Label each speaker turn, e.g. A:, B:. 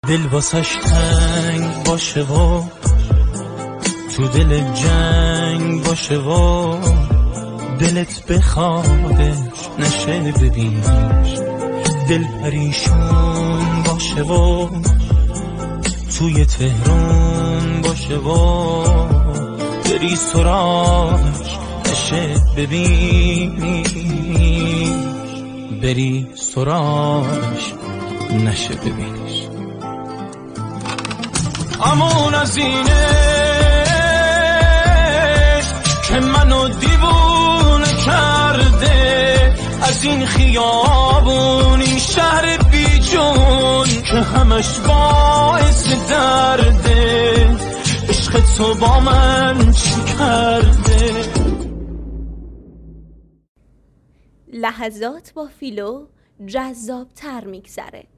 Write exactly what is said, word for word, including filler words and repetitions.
A: دل واسش تنگ باشه و تو دل جنگ باشه و دلت بخوادش نشه ببینش، دل پریشون باشه و توی تهران باشه و بری سراغش نشه ببینیش، بری سراغش نشه ببینیش. امون از اینش که منو دیوونه کرده، از این خیابون این شهر بی جون که همش باعث درده، عشق تو با من چی کرده.
B: لحظات با فیلو جذاب تر میگذره.